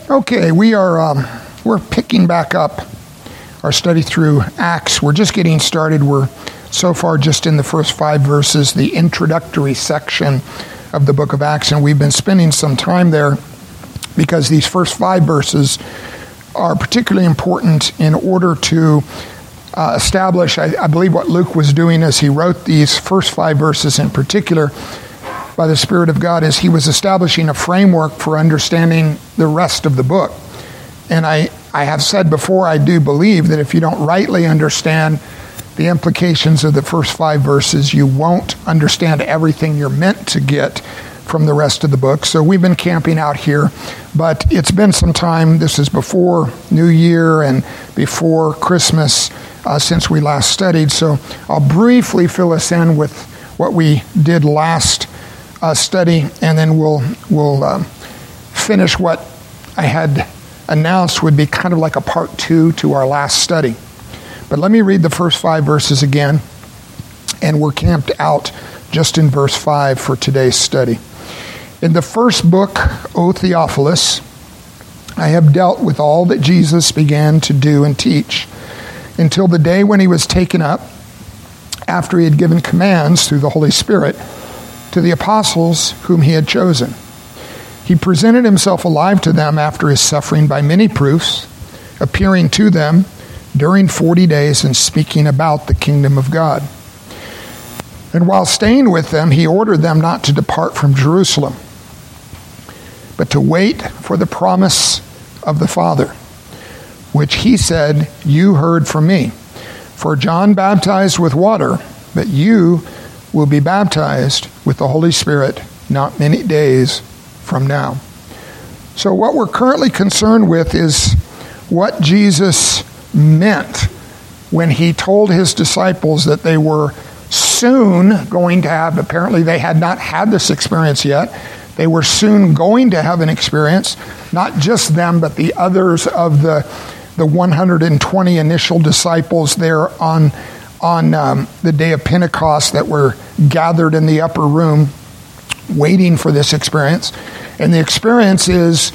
Okay, we're picking back up our study through Acts. We're just getting started. We're so far just in the first 5 verses, the introductory section of the book of Acts, and we've been spending some time there because these first 5 verses are particularly important in order to establish, I believe what Luke was doing as he wrote these first 5 verses in particular by the Spirit of God, is he was establishing a framework for understanding the rest of the book. And I have said before, I do believe that if you don't rightly understand the implications of the first 5 verses, you won't understand everything you're meant to get from the rest of the book. So we've been camping out here, but it's been some time. This is before New Year and before Christmas since we last studied. So I'll briefly fill us in with what we did last study, and then we'll finish what I had announced would be kind of like a part 2 to our last study. But let me read the first 5 verses again, and we're camped out just in verse 5 for today's study. In the first book, O Theophilus, I have dealt with all that Jesus began to do and teach until the day when he was taken up, after he had given commands through the Holy Spirit to the apostles whom he had chosen. He presented himself alive to them after his suffering by many proofs, appearing to them during 40 days and speaking about the kingdom of God. And while staying with them, he ordered them not to depart from Jerusalem, but to wait for the promise of the Father, which he said, "You heard from me. For John baptized with water, but you will be baptized with the Holy Spirit not many days from now." So what we're currently concerned with is what Jesus meant when he told his disciples that they were soon going to have, apparently they had not had this experience yet, they were soon going to have an experience, not just them, but the others of the 120 initial disciples there on the day of Pentecost that were gathered in the upper room waiting for this experience. And the experience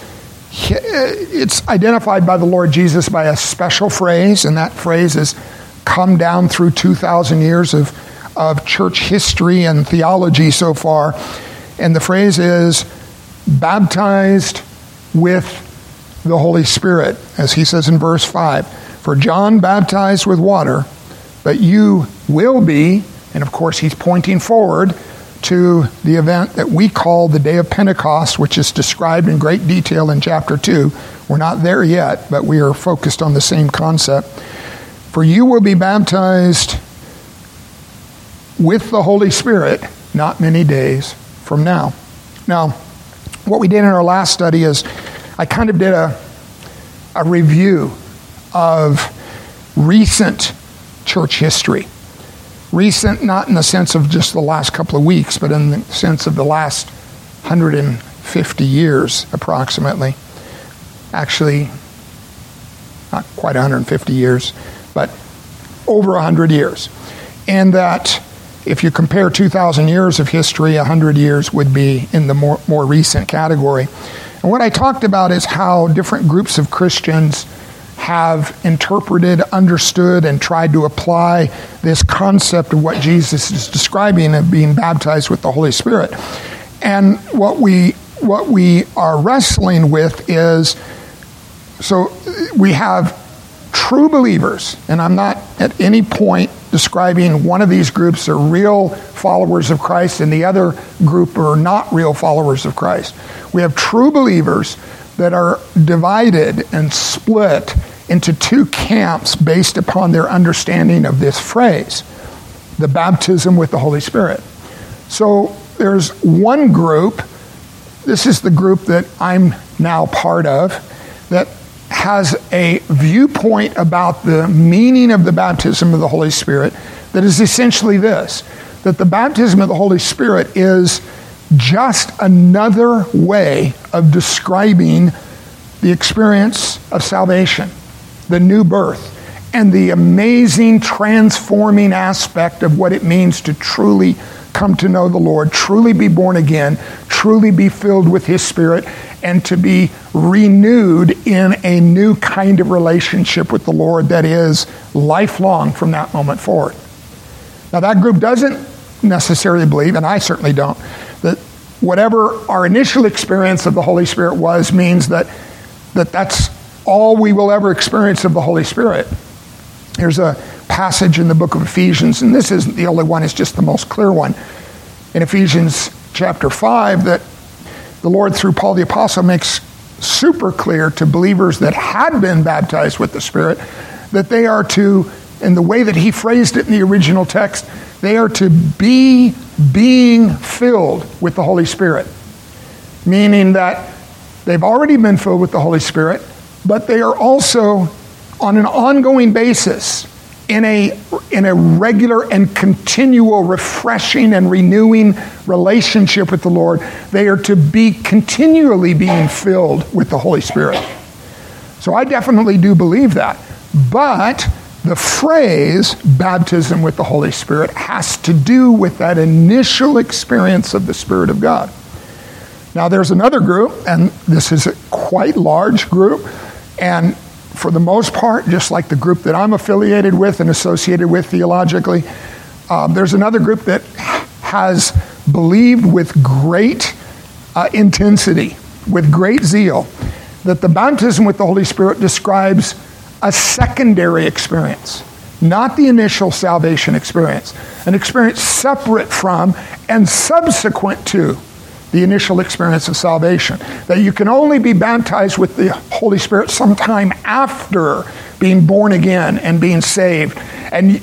it's identified by the Lord Jesus by a special phrase, and that phrase has come down through 2,000 years of church history and theology so far. And the phrase is baptized with the Holy Spirit, as he says in verse 5. For John baptized with water, but you will be, and of course he's pointing forward to the event that we call the day of Pentecost, which is described in great detail in chapter 2. We're not there yet, but we are focused on the same concept. For you will be baptized with the Holy Spirit not many days from now. Now, what we did in our last study is I kind of did a review of recent church history. Recent, not in the sense of just the last couple of weeks, but in the sense of the last 150 years approximately. Actually, not quite 150 years, but over 100 years. And that if you compare 2,000 years of history, 100 years would be in the more recent category. And what I talked about is how different groups of Christians have interpreted, understood, and tried to apply this concept of what Jesus is describing of being baptized with the Holy Spirit. And what we are wrestling with is, so we have true believers, and I'm not at any point describing one of these groups are real followers of Christ and the other group are not real followers of Christ. We have true believers that are divided and split into 2 camps based upon their understanding of this phrase, the baptism with the Holy Spirit. So there's one group, this is the group that I'm now part of, that has a viewpoint about the meaning of the baptism of the Holy Spirit that is essentially this, that the baptism of the Holy Spirit is just another way of describing the experience of salvation, the new birth, and the amazing transforming aspect of what it means to truly come to know the Lord, truly be born again, truly be filled with His Spirit, and to be renewed in a new kind of relationship with the Lord that is lifelong from that moment forward. Now, that group doesn't necessarily believe, and I certainly don't, that whatever our initial experience of the Holy Spirit was means that's all we will ever experience of the Holy Spirit. There's a passage in the book of Ephesians, and this isn't the only one, it's just the most clear one. In Ephesians chapter 5, that the Lord, through Paul the Apostle, makes super clear to believers that had been baptized with the Spirit that they are to, in the way that he phrased it in the original text, they are to be being filled with the Holy Spirit. Meaning that they've already been filled with the Holy Spirit, but they are also on an ongoing basis in a regular and continual refreshing and renewing relationship with the Lord. They are to be continually being filled with the Holy Spirit. So I definitely do believe that. But the phrase baptism with the Holy Spirit has to do with that initial experience of the Spirit of God. Now there's another group, and this is a quite large group, and for the most part, just like the group that I'm affiliated with and associated with theologically, there's another group that has believed with great intensity, with great zeal, that the baptism with the Holy Spirit describes a secondary experience, not the initial salvation experience, an experience separate from and subsequent to the initial experience of salvation. That you can only be baptized with the Holy Spirit sometime after being born again and being saved. And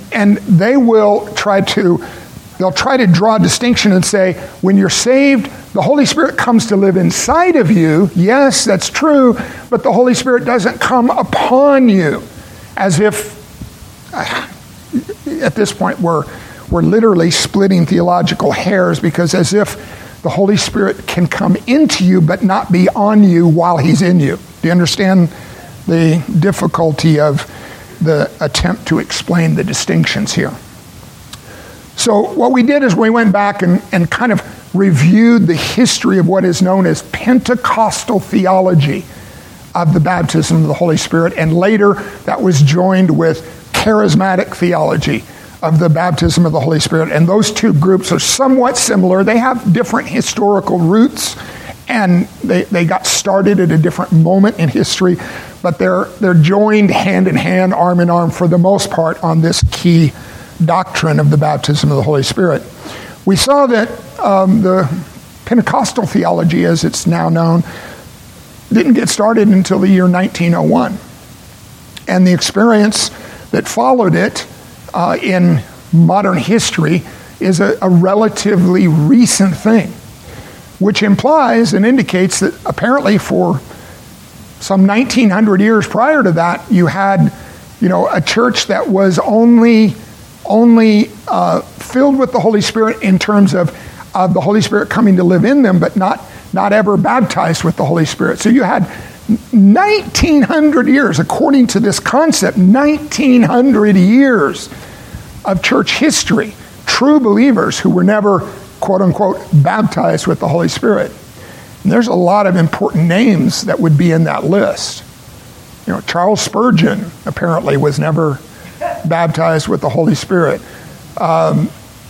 they'll try to draw a distinction and say, when you're saved, the Holy Spirit comes to live inside of you. Yes, that's true, but the Holy Spirit doesn't come upon you. As if, at this point, we're literally splitting theological hairs, because as if the Holy Spirit can come into you but not be on you while He's in you. Do you understand the difficulty of the attempt to explain the distinctions here? So what we did is we went back and kind of reviewed the history of what is known as Pentecostal theology of the baptism of the Holy Spirit, and later that was joined with charismatic theology of the baptism of the Holy Spirit. And those two groups are somewhat similar. They have different historical roots, and they got started at a different moment in history, but they're joined hand in hand, arm in arm, for the most part, on this key doctrine of the baptism of the Holy Spirit. We saw that the Pentecostal theology, as it's now known, didn't get started until the year 1901. And the experience that followed it in modern history is a relatively recent thing, which implies and indicates that apparently for some 1900 years prior to that, you had, a church that was only filled with the Holy Spirit in terms of the Holy Spirit coming to live in them, but not ever baptized with the Holy Spirit. So you had 1900 years, according to this concept, 1900 years of church history, true believers who were never, quote unquote, baptized with the Holy Spirit. And there's a lot of important names that would be in that list. Charles Spurgeon apparently was never baptized with the Holy Spirit. I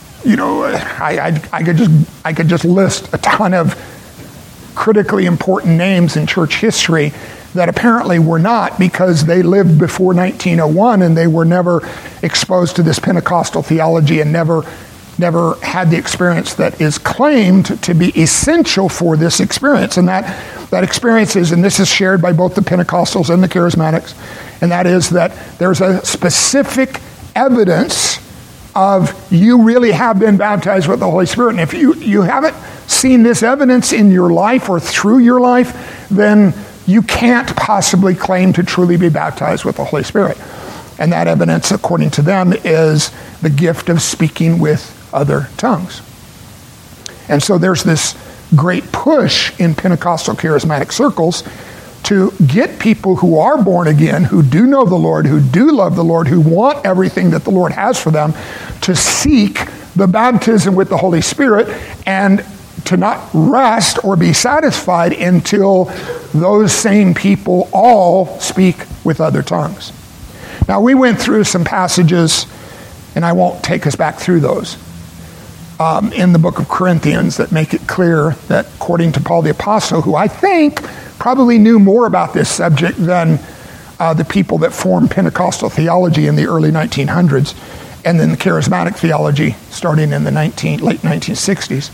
could just list a ton of critically important names in church history that apparently were not, because they lived before 1901 and they were never exposed to this Pentecostal theology and never had the experience that is claimed to be essential for this experience. And that experience is, and this is shared by both the Pentecostals and the Charismatics, and that is that there's a specific evidence of you really have been baptized with the Holy Spirit. And if you haven't seen this evidence in your life or through your life, then you can't possibly claim to truly be baptized with the Holy Spirit. And that evidence, according to them, is the gift of speaking with other tongues. And so there's this great push in Pentecostal charismatic circles to get people who are born again, who do know the Lord, who do love the Lord, who want everything that the Lord has for them, to seek the baptism with the Holy Spirit, and to not rest or be satisfied until those same people all speak with other tongues. Now, we went through some passages, and I won't take us back through those, in the book of Corinthians that make it clear that according to Paul the Apostle, who I think probably knew more about this subject than the people that formed Pentecostal theology in the early 1900s, and then the charismatic theology starting in the late 1960s.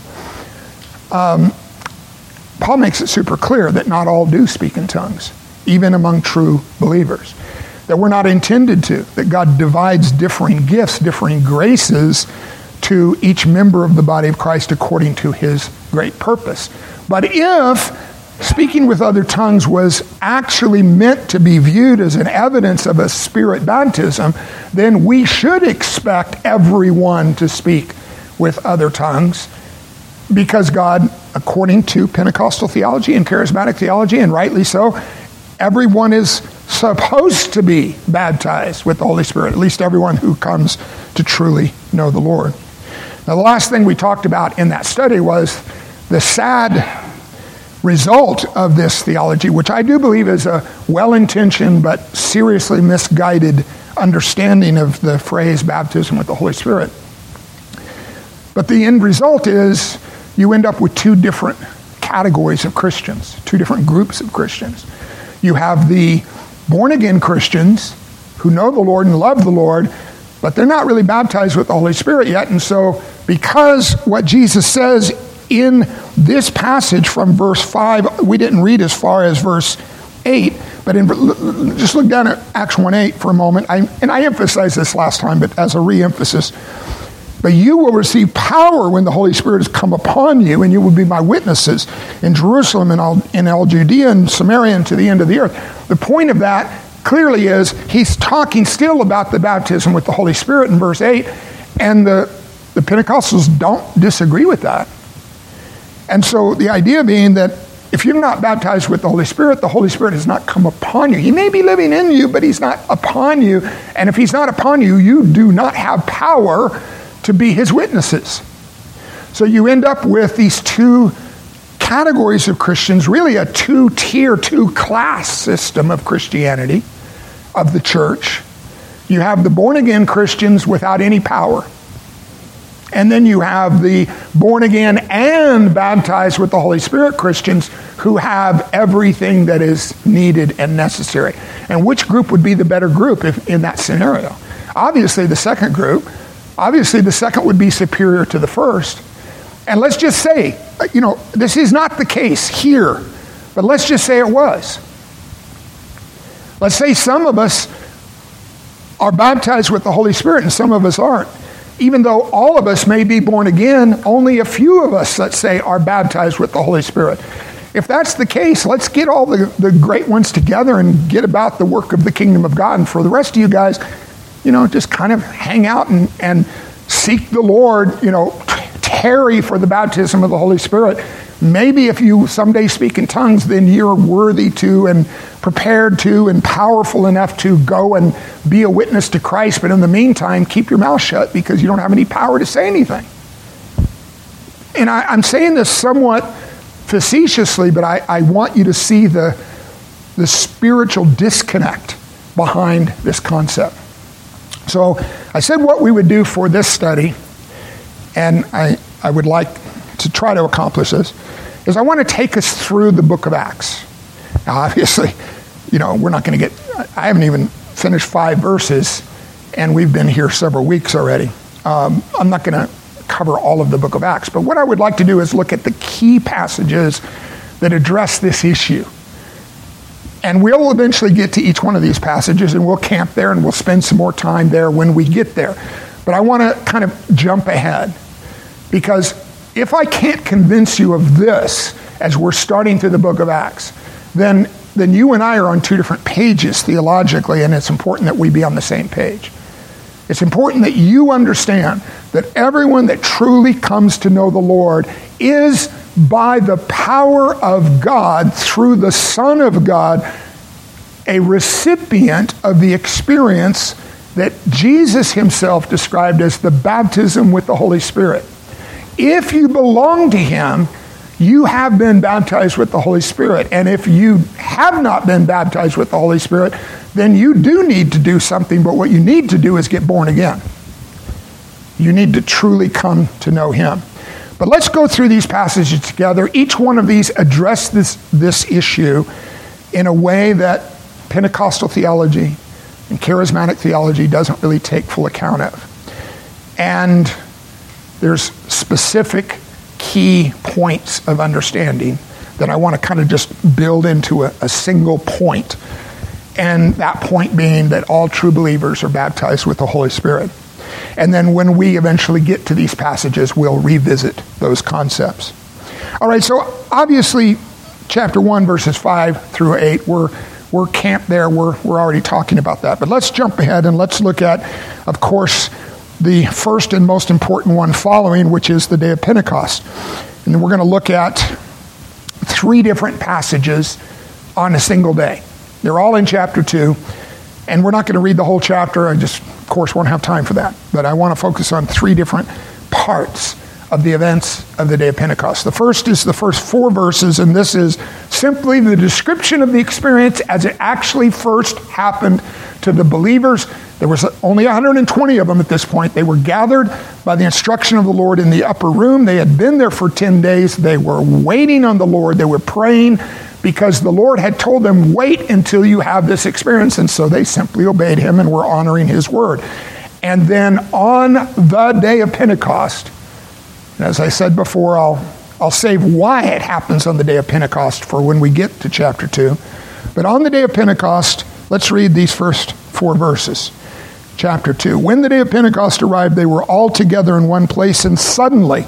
Paul makes it super clear that not all do speak in tongues, even among true believers. That we're not intended to, that God divides differing gifts, differing graces to each member of the body of Christ according to his great purpose. But if speaking with other tongues was actually meant to be viewed as an evidence of a spirit baptism, then we should expect everyone to speak with other tongues, because God, according to Pentecostal theology and charismatic theology, and rightly so, everyone is supposed to be baptized with the Holy Spirit, at least everyone who comes to truly know the Lord. Now, the last thing we talked about in that study was the sad result of this theology, which I do believe is a well-intentioned but seriously misguided understanding of the phrase baptism with the Holy Spirit. But the end result is you end up with two different categories of Christians, two different groups of Christians. You have the born-again Christians who know the Lord and love the Lord, but they're not really baptized with the Holy Spirit yet. And so because what Jesus says in this passage from verse 5, we didn't read as far as verse 8, but just look down at Acts 1:8 for a moment. I emphasized this last time, but as a re-emphasis. But you will receive power when the Holy Spirit has come upon you, and you will be my witnesses in Jerusalem and in all Judea and Samaria and to the end of the earth. The point of that clearly is he's talking still about the baptism with the Holy Spirit in verse 8, and the Pentecostals don't disagree with that. And so the idea being that if you're not baptized with the Holy Spirit has not come upon you. He may be living in you, but he's not upon you. And if he's not upon you, you do not have power to be his witnesses. So you end up with these two categories of Christians, really a two-tier, two-class system of Christianity, of the church. You have the born-again Christians without any power. And then you have the born-again and baptized with the Holy Spirit Christians who have everything that is needed and necessary. And which group would be the better group in that scenario? Obviously the second group. Obviously the second would be superior to the first. And let's just say, this is not the case here, but let's just say it was. Let's say some of us are baptized with the Holy Spirit and some of us aren't. Even though all of us may be born again, only a few of us, let's say, are baptized with the Holy Spirit. If that's the case, let's get all the great ones together and get about the work of the kingdom of God. And for the rest of you guys, just kind of hang out and seek the Lord, tarry for the baptism of the Holy Spirit. Maybe if you someday speak in tongues, then you're worthy to and prepared to and powerful enough to go and be a witness to Christ. But in the meantime, keep your mouth shut because you don't have any power to say anything. And I'm saying this somewhat facetiously, but I want you to see the spiritual disconnect behind this concept. So I said what we would do for this study, and I would like to try to accomplish this, is I want to take us through the book of Acts. Now, obviously, we're not going to I haven't even finished 5 verses, and we've been here several weeks already. I'm not going to cover all of the book of Acts, but what I would like to do is look at the key passages that address this issue. And we'll eventually get to each one of these passages, and we'll camp there, and we'll spend some more time there when we get there. But I want to kind of jump ahead, because if I can't convince you of this as we're starting through the book of Acts, then you and I are on 2 different pages theologically, and it's important that we be on the same page. It's important that you understand that everyone that truly comes to know the Lord is, by the power of God, through the Son of God, a recipient of the experience that Jesus himself described as the baptism with the Holy Spirit. If you belong to him, you have been baptized with the Holy Spirit. And if you have not been baptized with the Holy Spirit, then you do need to do something, but what you need to do is get born again. You need to truly come to know him. But let's go through these passages together. Each one of these address this issue in a way that Pentecostal theology and charismatic theology doesn't really take full account of. And there's specific key points of understanding that I want to kind of just build into a single point. And that point being that all true believers are baptized with the Holy Spirit. And then when we eventually get to these passages, we'll revisit those concepts. All right, so obviously, chapter 1, verses 5 through 8, we're camped there. We're already talking about that. But let's jump ahead and let's look at, of course, the first and most important one following, which is the day of Pentecost. And then we're going to look at 3 different passages on a single day. They're all in chapter 2. And we're not going to read the whole chapter. I just, of course, won't have time for that. But I want to focus on 3 different parts of the events of the day of Pentecost. The first is the first 4 verses, and this is simply the description of the experience as it actually first happened to the believers. There was only 120 of them at this point. They were gathered by the instruction of the Lord in the upper room. They had been there for 10 days. They were waiting on the Lord. They were praying because the Lord had told them, wait until you have this experience. And so they simply obeyed him and were honoring his word. And then on the day of Pentecost, and as I said before, I'll save why it happens on the day of Pentecost for when we get to chapter 2. But on the day of Pentecost, let's read these first 4 verses. Chapter 2. When the day of Pentecost arrived, they were all together in one place, and suddenly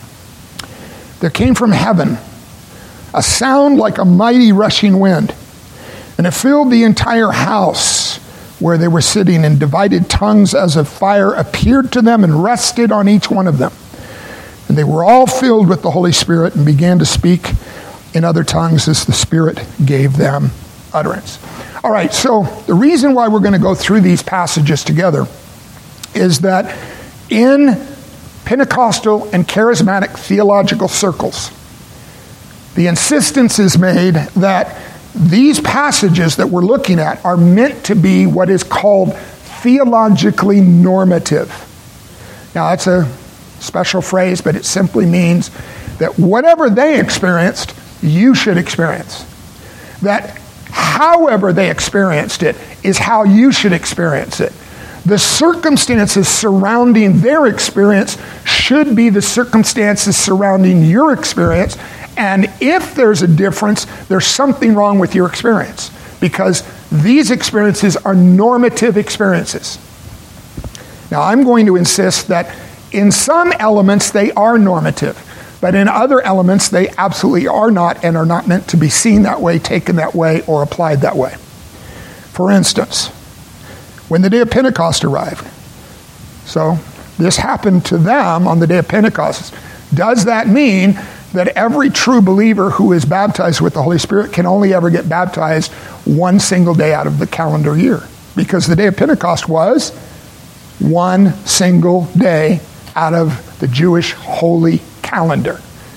there came from heaven a sound like a mighty rushing wind, and it filled the entire house where they were sitting, and divided tongues as of fire appeared to them and rested on each one of them. And they were all filled with the Holy Spirit and began to speak in other tongues as the Spirit gave them utterance. All right, so the reason why we're going to go through these passages together is that in Pentecostal and charismatic theological circles, the insistence is made that these passages that we're looking at are meant to be what is called theologically normative. Now, that's a special phrase, but it simply means that whatever they experienced, you should experience. That however they experienced it is how you should experience it. The circumstances surrounding their experience should be the circumstances surrounding your experience. And if there's a difference, there's something wrong with your experience, because these experiences are normative experiences. Now, I'm going to insist that in some elements they are normative, but in other elements they absolutely are not, and are not meant to be seen that way, taken that way, or applied that way. For instance, when the day of Pentecost arrived, so this happened to them on the day of Pentecost, does that mean that every true believer who is baptized with the Holy Spirit can only ever get baptized one single day out of the calendar year? Because the day of Pentecost was one single day out of the Jewish holy calendar.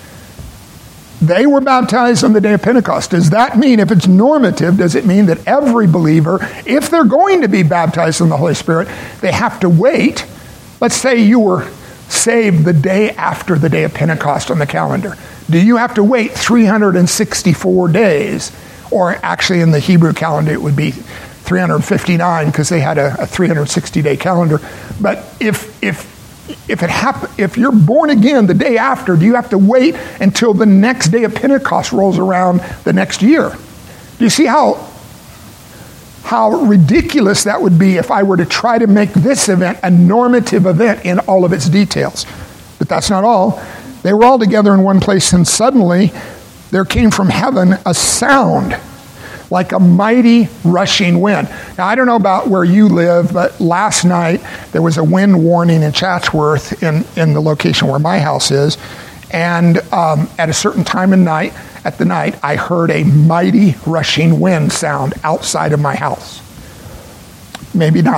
They were baptized on the day of Pentecost. Does that mean, if it's normative, does it mean that every believer, if they're going to be baptized in the Holy Spirit, they have to wait? Let's say you were saved the day after the day of Pentecost on the calendar. Do you have to wait 364 days? Or actually in the Hebrew calendar it would be 359, because they had a 360-day calendar. But if you're born again the day after, do you have to wait until the next day of Pentecost rolls around the next year? Do you see how ridiculous that would be if I were to try to make this event a normative event in all of its details? But that's not all. They were all together in one place, and suddenly there came from heaven a sound like a mighty rushing wind. Now, I don't know about where you live, but last night there was a wind warning in Chatsworth, in the location where my house is, and at a certain time at the night, I heard a mighty rushing wind sound outside of my house. Maybe not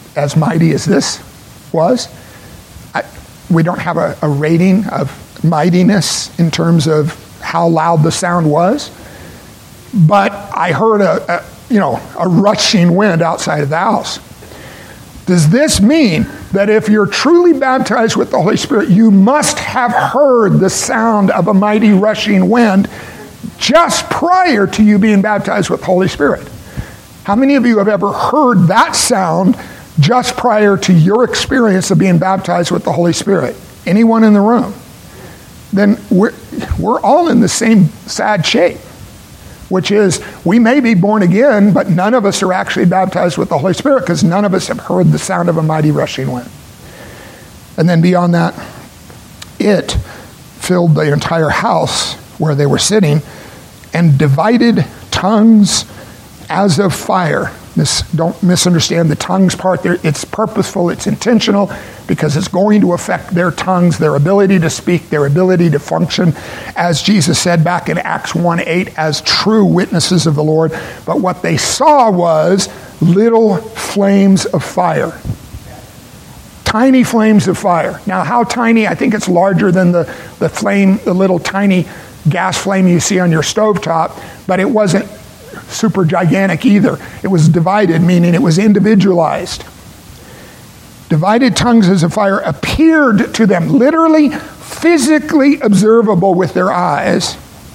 as mighty as this was. We don't have a rating of mightiness in terms of how loud the sound was. But I heard a rushing wind outside of the house. Does this mean that if you're truly baptized with the Holy Spirit, you must have heard the sound of a mighty rushing wind just prior to you being baptized with the Holy Spirit? How many of you have ever heard that sound just prior to your experience of being baptized with the Holy Spirit? Anyone in the room? Then we're all in the same sad shape, which is we may be born again, but none of us are actually baptized with the Holy Spirit because none of us have heard the sound of a mighty rushing wind. And then beyond that, it filled the entire house where they were sitting and divided tongues as of fire. Don't misunderstand the tongues part there. It's purposeful, it's intentional, because it's going to affect their tongues, their ability to speak, their ability to function, as Jesus said back in Acts 1:8, as true witnesses of the Lord. But what they saw was little flames of fire. Tiny flames of fire. Now, how tiny? I think it's larger than the flame, the little tiny gas flame you see on your stovetop, but it wasn't super gigantic either. It was divided, meaning it was individualized. Divided tongues as of fire appeared to them, literally, physically observable with their eyes,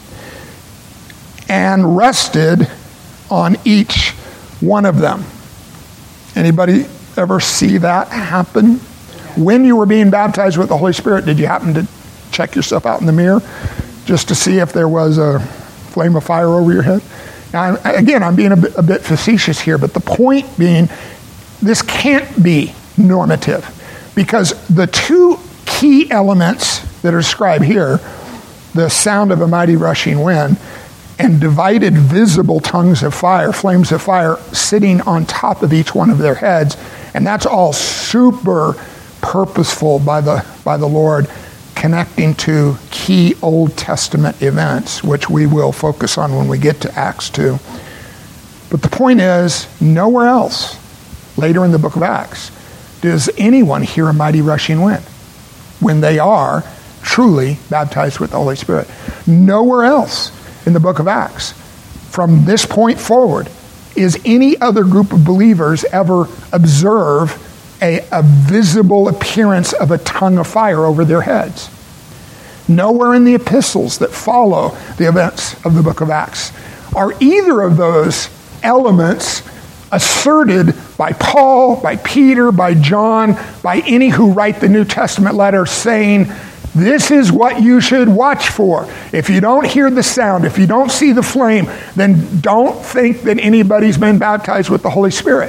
and rested on each one of them. Anybody ever see that happen? When you were being baptized with the Holy Spirit, did you happen to check yourself out in the mirror just to see if there was a flame of fire over your head? Now, again, I'm being a bit facetious here, but the point being, this can't be normative, because the two key elements that are described here, the sound of a mighty rushing wind and divided visible tongues of fire, flames of fire sitting on top of each one of their heads, and that's all super purposeful by the Lord, connecting to key Old Testament events, which we will focus on when we get to Acts 2. But the point is, nowhere else, later in the book of Acts, does anyone hear a mighty rushing wind when they are truly baptized with the Holy Spirit. Nowhere else in the book of Acts, from this point forward, is any other group of believers ever observe a visible appearance of a tongue of fire over their heads. Nowhere in the epistles that follow the events of the book of Acts are either of those elements asserted by Paul, by Peter, by John, by any who write the New Testament letter, saying, this is what you should watch for. If you don't hear the sound, if you don't see the flame, then don't think that anybody's been baptized with the Holy Spirit.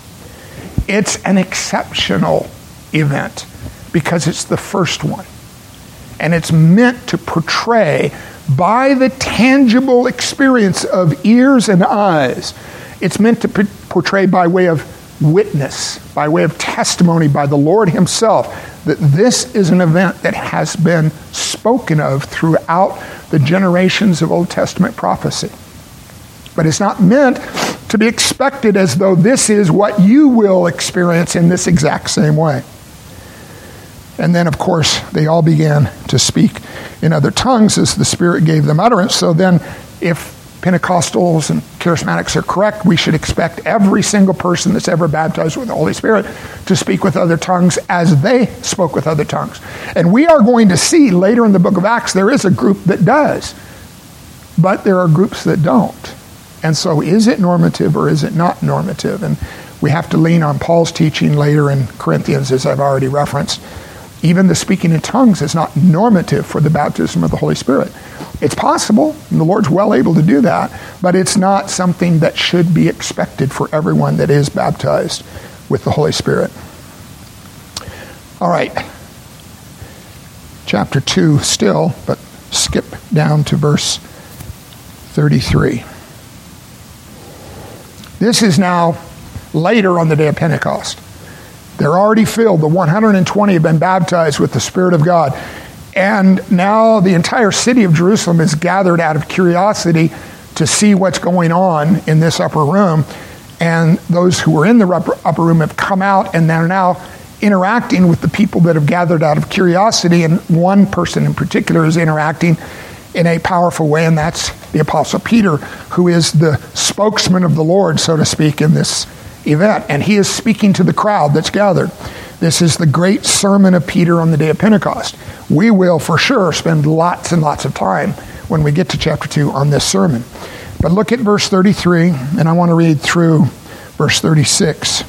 It's an exceptional event because it's the first one. And it's meant to portray, by the tangible experience of ears and eyes, it's meant to portray by way of witness, by way of testimony by the Lord himself, that this is an event that has been spoken of throughout the generations of Old Testament prophecy. But it's not meant to be expected as though this is what you will experience in this exact same way. And then, of course, they all began to speak in other tongues as the Spirit gave them utterance. So then, if Pentecostals and Charismatics are correct, we should expect every single person that's ever baptized with the Holy Spirit to speak with other tongues as they spoke with other tongues. And we are going to see later in the book of Acts, there is a group that does, but there are groups that don't. And so is it normative or is it not normative? And we have to lean on Paul's teaching later in Corinthians, as I've already referenced. Even the speaking in tongues is not normative for the baptism of the Holy Spirit. It's possible, and the Lord's well able to do that, but it's not something that should be expected for everyone that is baptized with the Holy Spirit. All right. Chapter 2 still, but skip down to verse 33. This is now later on the day of Pentecost. They're already filled. The 120 have been baptized with the Spirit of God. And now the entire city of Jerusalem is gathered out of curiosity to see what's going on in this upper room. And those who were in the upper room have come out, and they're now interacting with the people that have gathered out of curiosity. And one person in particular is interacting in a powerful way, and that's the Apostle Peter, who is the spokesman of the Lord, so to speak, in this event. And he is speaking to the crowd that's gathered. This is the great sermon of Peter on the day of Pentecost. We will, for sure, spend lots and lots of time when we get to chapter 2 on this sermon. But look at verse 33, and I want to read through verse 36.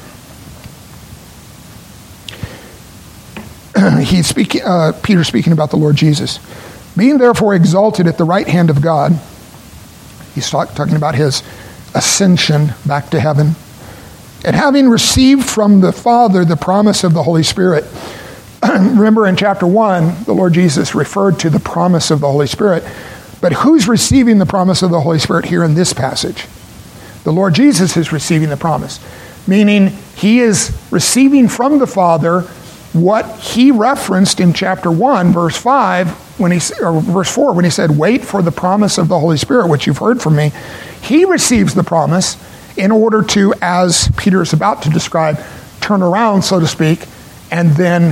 Peter speaking about the Lord Jesus. Being therefore exalted at the right hand of God, he's talking about his ascension back to heaven, and having received from the Father the promise of the Holy Spirit. Remember in chapter 1, the Lord Jesus referred to the promise of the Holy Spirit. But who's receiving the promise of the Holy Spirit here in this passage? The Lord Jesus is receiving the promise, meaning he is receiving from the Father what he referenced in chapter 1, verse 5, or verse 4, when he said, wait for the promise of the Holy Spirit, which you've heard from me. He receives the promise in order to, as Peter is about to describe, turn around, so to speak, and then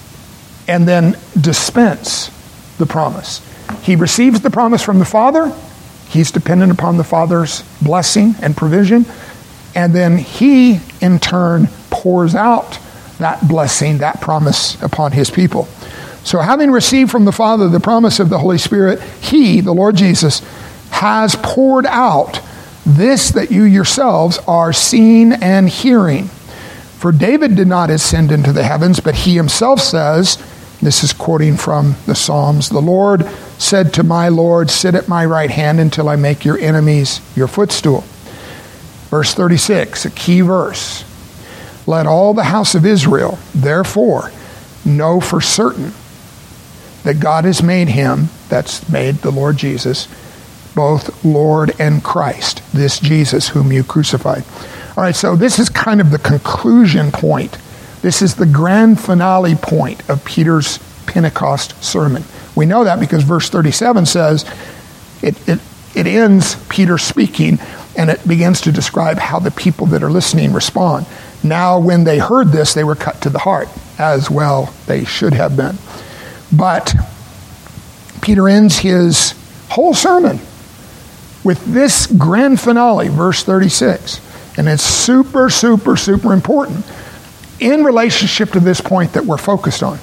dispense the promise. He receives the promise from the Father. He's dependent upon the Father's blessing and provision. And then he, in turn, pours out that blessing, that promise upon his people. So having received from the Father the promise of the Holy Spirit, he, the Lord Jesus, has poured out this that you yourselves are seeing and hearing. For David did not ascend into the heavens, but he himself says, this is quoting from the Psalms, the Lord said to my Lord, sit at my right hand until I make your enemies your footstool. Verse 36, a key verse. Let all the house of Israel, therefore, know for certain that God has made him, that's made the Lord Jesus, both Lord and Christ, this Jesus whom you crucified. All right, so this is kind of the conclusion point. This is the grand finale point of Peter's Pentecost sermon. We know that because verse 37 says, it ends Peter speaking, and it begins to describe how the people that are listening respond. Now, when they heard this, they were cut to the heart, as well they should have been. But Peter ends his whole sermon with this grand finale, verse 36. And it's super, super, super important in relationship to this point that we're focused on.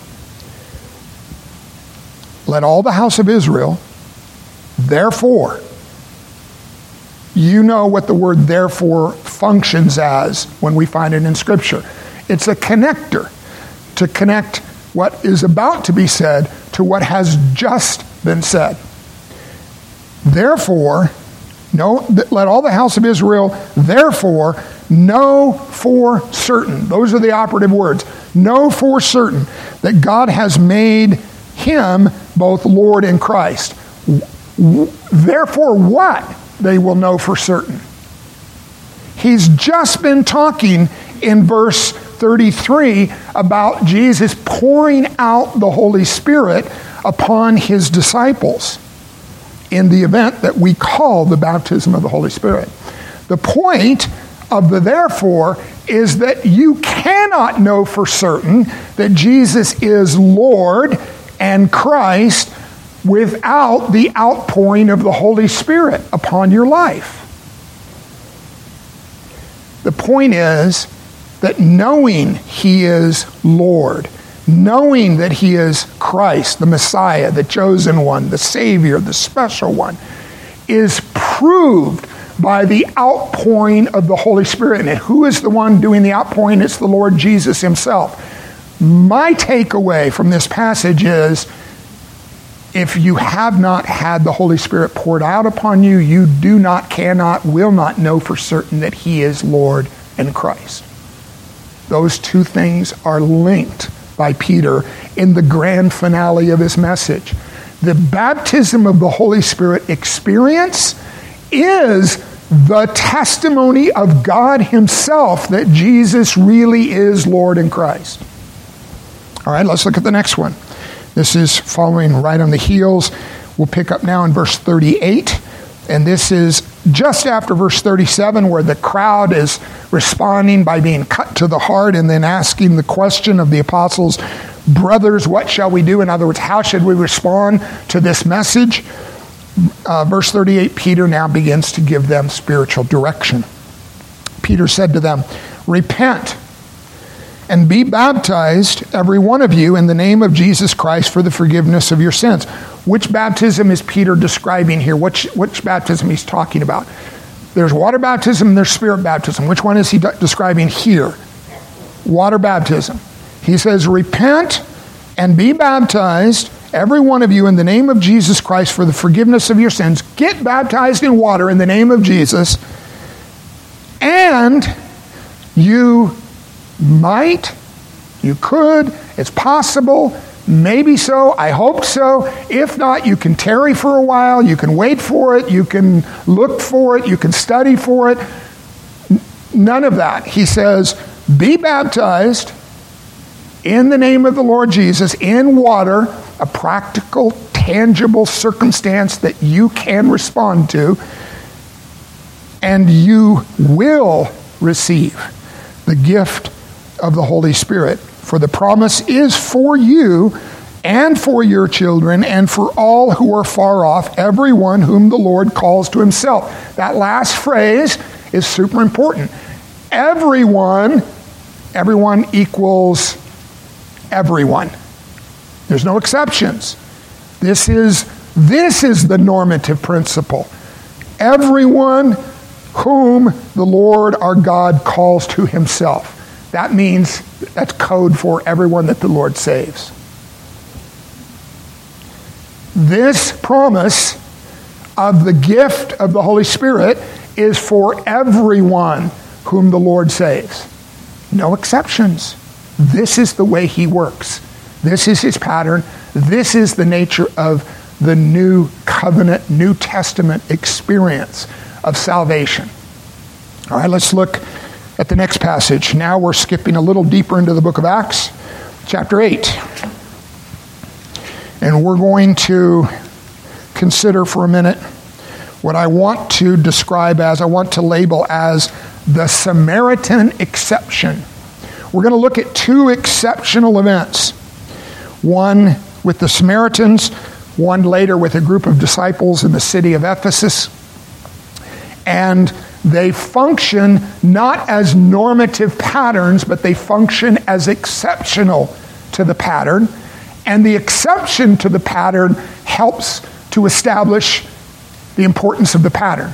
Let all the house of Israel, therefore, you know what the word therefore functions as when we find it in Scripture. It's a connector to connect what is about to be said to what has just been said. Therefore, let all the house of Israel, therefore, know for certain. Those are the operative words. Know for certain that God has made him both Lord and Christ. Therefore, what? They will know for certain. He's just been talking in verse 33 about Jesus pouring out the Holy Spirit upon his disciples in the event that we call the baptism of the Holy Spirit. The point of the therefore is that you cannot know for certain that Jesus is Lord and Christ without the outpouring of the Holy Spirit upon your life. The point is that knowing he is Lord, knowing that he is Christ, the Messiah, the chosen one, the Savior, the special one, is proved by the outpouring of the Holy Spirit. And who is the one doing the outpouring? It's the Lord Jesus himself. My takeaway from this passage is, if you have not had the Holy Spirit poured out upon you, you do not, cannot, will not know for certain that he is Lord and Christ. Those two things are linked by Peter in the grand finale of his message. The baptism of the Holy Spirit experience is the testimony of God himself that Jesus really is Lord and Christ. All right, let's look at the next one. This is following right on the heels. We'll pick up now in verse 38. And this is just after verse 37, where the crowd is responding by being cut to the heart and then asking the question of the apostles, brothers, what shall we do? In other words, how should we respond to this message? Verse 38, Peter now begins to give them spiritual direction. Peter said to them, repent and be baptized, every one of you, in the name of Jesus Christ for the forgiveness of your sins. Which baptism is Peter describing here? Which baptism he's talking about? There's water baptism and there's spirit baptism. Which one is he describing here? Water baptism. He says, repent and be baptized, every one of you, in the name of Jesus Christ for the forgiveness of your sins. Get baptized in water in the name of Jesus. And you could, it's possible, maybe so, I hope so. If not, you can tarry for a while, you can wait for it, you can look for it, you can study for it. None of that. He says, be baptized in the name of the Lord Jesus in water, a practical, tangible circumstance that you can respond to, and you will receive the gift of the Holy Spirit. For the promise is for you and for your children and for all who are far off, everyone whom the Lord calls to himself. That last phrase is super important. Everyone equals everyone. There's no exceptions. This is the normative principle. Everyone whom the Lord our God calls to himself. That means, that's code for everyone that the Lord saves. This promise of the gift of the Holy Spirit is for everyone whom the Lord saves. No exceptions. This is the way he works. This is his pattern. This is the nature of the new covenant, New Testament experience of salvation. All right, let's look at the next passage. Now we're skipping a little deeper into the book of Acts, chapter 8. And we're going to consider for a minute what I want to label as the Samaritan exception. We're going to look at two exceptional events. One with the Samaritans, one later with a group of disciples in the city of Ephesus. And they function not as normative patterns, but they function as exceptional to the pattern. And the exception to the pattern helps to establish the importance of the pattern.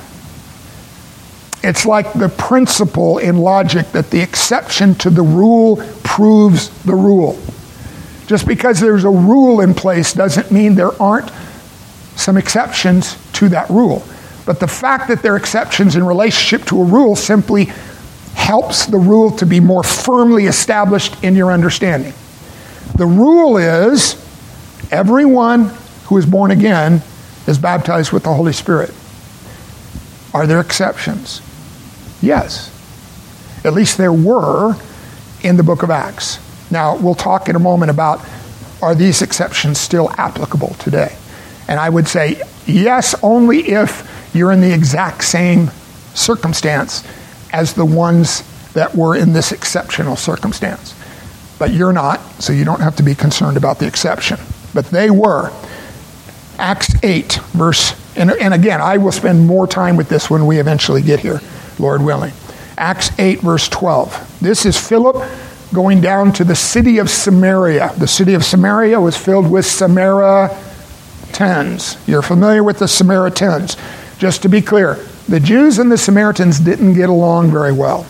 It's like the principle in logic that the exception to the rule proves the rule. Just because there's a rule in place doesn't mean there aren't some exceptions to that rule. But the fact that there are exceptions in relationship to a rule simply helps the rule to be more firmly established in your understanding. The rule is everyone who is born again is baptized with the Holy Spirit. Are there exceptions? Yes. At least there were in the book of Acts. Now, we'll talk in a moment about, are these exceptions still applicable today? And I would say yes, only if you're in the exact same circumstance as the ones that were in this exceptional circumstance. But you're not, so you don't have to be concerned about the exception. But they were. Acts 8, and again, I will spend more time with this when we eventually get here, Lord willing. Acts 8, verse 12. This is Philip going down to the city of Samaria. The city of Samaria was filled with Samaritans. You're familiar with the Samaritans. Just to be clear, the Jews and the Samaritans didn't get along very well.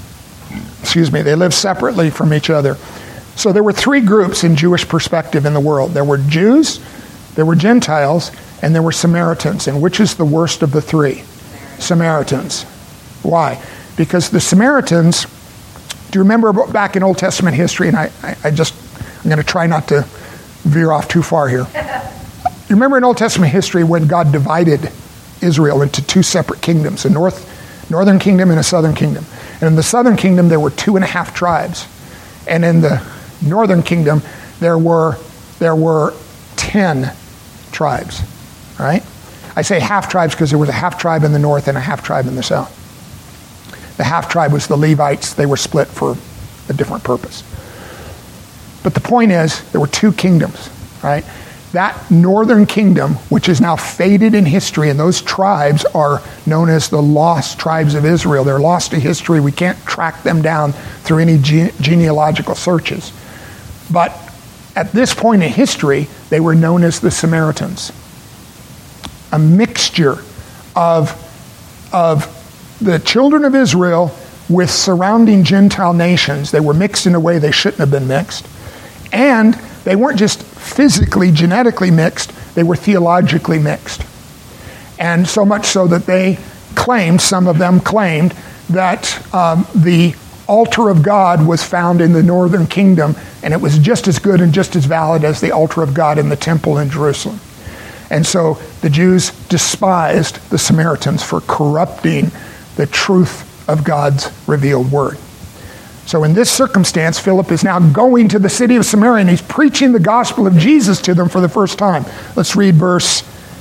They lived separately from each other. So there were three groups in Jewish perspective in the world. There were Jews, there were Gentiles, and there were Samaritans. And which is the worst of the three? Samaritans. Why? Because the Samaritans, do you remember back in Old Testament history, and I'm going to try not to veer off too far here. You remember in Old Testament history when God divided Israel into two separate kingdoms, a northern kingdom and a southern kingdom. And in the southern kingdom, there were 2.5 tribes. And in the northern kingdom, there were 10 tribes, right? I say half-tribes because there was a half-tribe in the north and a half-tribe in the south. The half-tribe was the Levites. They were split for a different purpose. But the point is, there were two kingdoms, right? That northern kingdom, which is now faded in history, and those tribes are known as the lost tribes of Israel. They're lost to history. We can't track them down through any genealogical searches. But at this point in history, they were known as the Samaritans. A mixture of the children of Israel with surrounding Gentile nations. They were mixed in a way they shouldn't have been mixed. And they weren't just physically, genetically mixed, they were theologically mixed. And so much so that they claimed, some of them claimed, that the altar of God was found in the northern kingdom, and it was just as good and just as valid as the altar of God in the temple in Jerusalem. And so the Jews despised the Samaritans for corrupting the truth of God's revealed word. So in this circumstance, Philip is now going to the city of Samaria, and he's preaching the gospel of Jesus to them for the first time. Let's read verse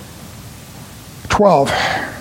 12.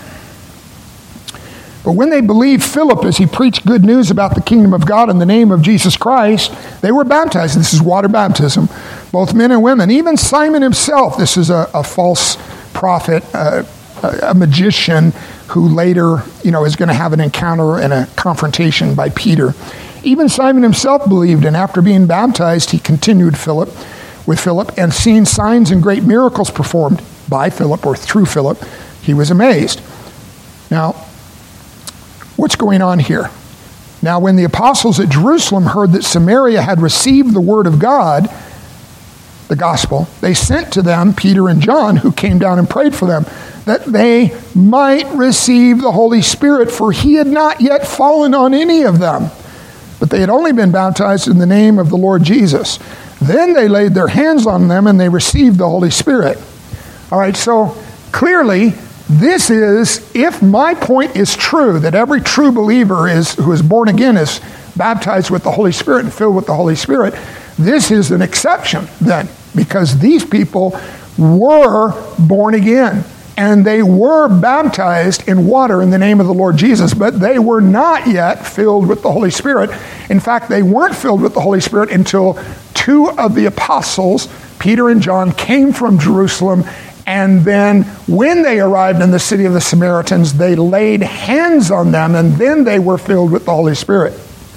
But when they believed Philip as he preached good news about the kingdom of God in the name of Jesus Christ, they were baptized. This is water baptism, both men and women. Even Simon himself, this is a false prophet, a magician who later, is going to have an encounter and a confrontation by Peter. Even Simon himself believed, and after being baptized, he continued with Philip, and seeing signs and great miracles performed by Philip or through Philip, he was amazed. Now, what's going on here? Now, when the apostles at Jerusalem heard that Samaria had received the word of God, the gospel, they sent to them Peter and John, who came down and prayed for them, that they might receive the Holy Spirit, for he had not yet fallen on any of them, but they had only been baptized in the name of the Lord Jesus. Then they laid their hands on them and they received the Holy Spirit. All right, so clearly, this is, if my point is true, that every true believer who is born again is baptized with the Holy Spirit and filled with the Holy Spirit, this is an exception then, because these people were born again. And they were baptized in water in the name of the Lord Jesus, but they were not yet filled with the Holy Spirit. In fact, they weren't filled with the Holy Spirit until two of the apostles, Peter and John, came from Jerusalem, and then when they arrived in the city of the Samaritans, they laid hands on them, and then they were filled with the Holy Spirit.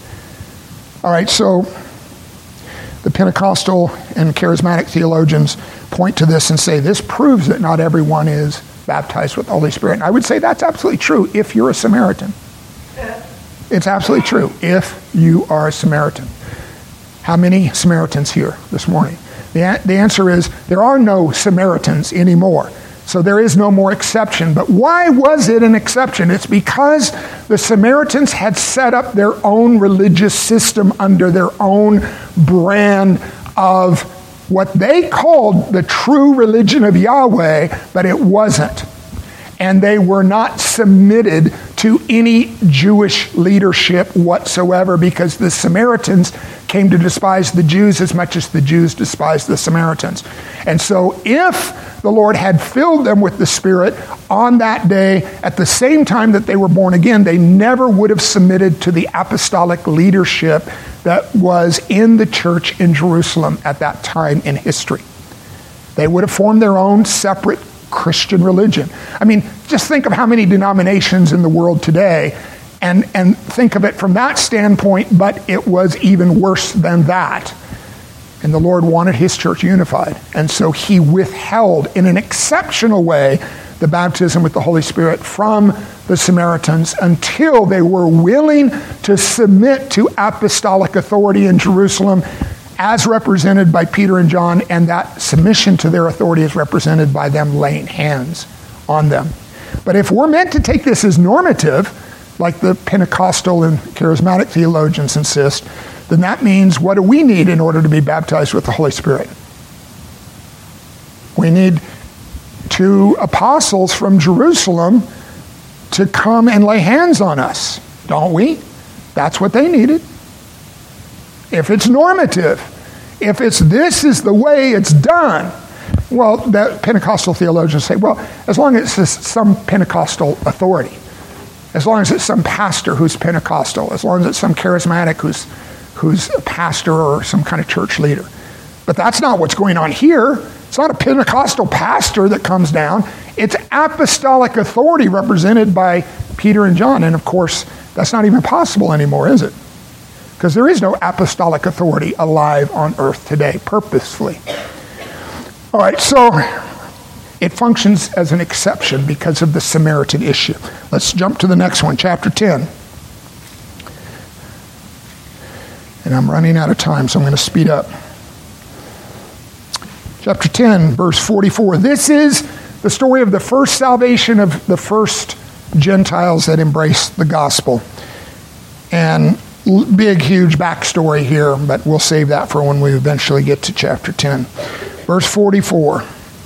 All right, so the Pentecostal and charismatic theologians point to this and say this proves that not everyone is baptized with the Holy Spirit. And I would say that's absolutely true if you're a Samaritan. It's absolutely true if you are a Samaritan. How many Samaritans here this morning? The answer is there are no Samaritans anymore. So there is no more exception. But why was it an exception? It's because the Samaritans had set up their own religious system under their own brand of what they called the true religion of Yahweh, but it wasn't. And they were not submitted to any Jewish leadership whatsoever, because the Samaritans came to despise the Jews as much as the Jews despised the Samaritans. And so if the Lord had filled them with the Spirit on that day, at the same time that they were born again, they never would have submitted to the apostolic leadership that was in the church in Jerusalem at that time in history. They would have formed their own separate Christian religion. I mean, just think of how many denominations in the world today, and think of it from that standpoint, but it was even worse than that. And the Lord wanted his church unified. And so he withheld, in an exceptional way, the baptism with the Holy Spirit from the Samaritans until they were willing to submit to apostolic authority in Jerusalem as represented by Peter and John, and that submission to their authority is represented by them laying hands on them. But if we're meant to take this as normative, like the Pentecostal and charismatic theologians insist, then that means what do we need in order to be baptized with the Holy Spirit? We need two apostles from Jerusalem to come and lay hands on us, don't we? That's what they needed. If it's normative, if it's this is the way it's done, Well, the Pentecostal theologians say, well, as long as it's some Pentecostal authority, as long as it's some pastor who's Pentecostal, as long as it's some charismatic who's a pastor or some kind of church leader. But that's not what's going on here. It's not a Pentecostal pastor that comes down. It's apostolic authority represented by Peter and John. And of course, that's not even possible anymore, is it? Because there is no apostolic authority alive on earth today, purposefully. All right, so it functions as an exception because of the Samaritan issue. Let's jump to the next one, chapter 10. And I'm running out of time, so I'm going to speed up. Chapter 10, verse 44. This is the story of the first salvation of the first Gentiles that embraced the gospel. And big, huge backstory here, but we'll save that for when we eventually get to chapter 10. Verse 44.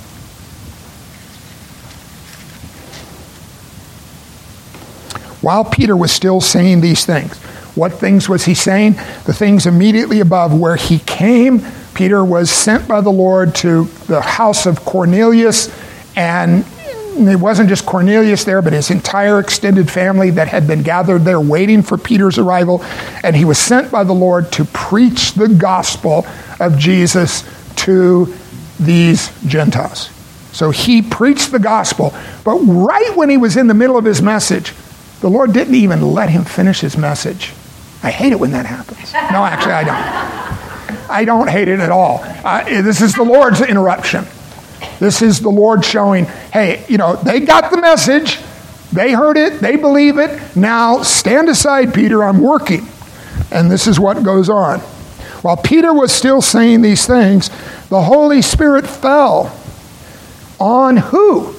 While Peter was still saying these things, what things was he saying? The things immediately above where he came. Peter was sent by the Lord to the house of Cornelius, and it wasn't just Cornelius there, but his entire extended family that had been gathered there waiting for Peter's arrival. And he was sent by the Lord to preach the gospel of Jesus to these Gentiles. So he preached the gospel, but right when he was in the middle of his message, the Lord didn't even let him finish his message. I hate it when that happens. No, actually, I don't. I don't hate it at all. This is the Lord's interruption. This is the Lord showing, hey, they got the message. They heard it. They believe it. Now, stand aside, Peter. I'm working. And this is what goes on. While Peter was still saying these things, the Holy Spirit fell on who?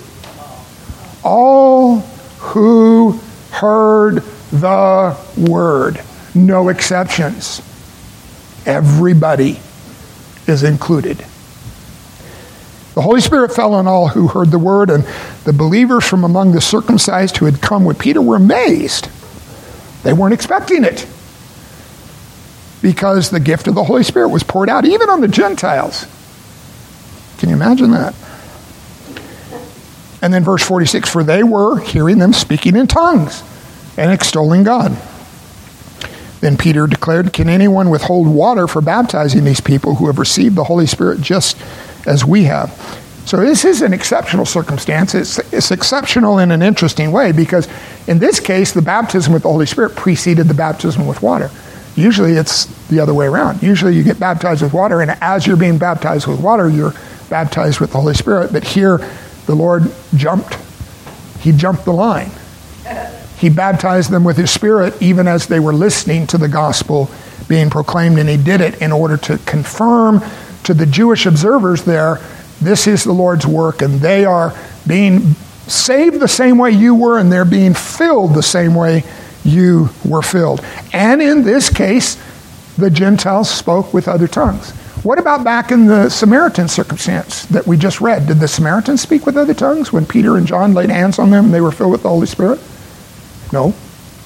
All who heard the word. No exceptions. Everybody is included. The Holy Spirit fell on all who heard the word, and the believers from among the circumcised who had come with Peter were amazed. They weren't expecting it, because the gift of the Holy Spirit was poured out even on the Gentiles. Can you imagine that? And then verse 46, for they were hearing them speaking in tongues and extolling God. Then Peter declared, can anyone withhold water for baptizing these people who have received the Holy Spirit just as we have? So this is an exceptional circumstance. It's exceptional in an interesting way, because in this case, the baptism with the Holy Spirit preceded the baptism with water. Usually it's the other way around. Usually you get baptized with water, and as you're being baptized with water, you're baptized with the Holy Spirit. But here, the Lord jumped the line. He baptized them with his Spirit even as they were listening to the gospel being proclaimed, and he did it in order to confirm to the Jewish observers there, this is the Lord's work, and they are being saved the same way you were, and they're being filled the same way you were filled. And in this case, the Gentiles spoke with other tongues. What about back in the Samaritan circumstance that we just read? Did the Samaritans speak with other tongues when Peter and John laid hands on them and they were filled with the Holy Spirit? No,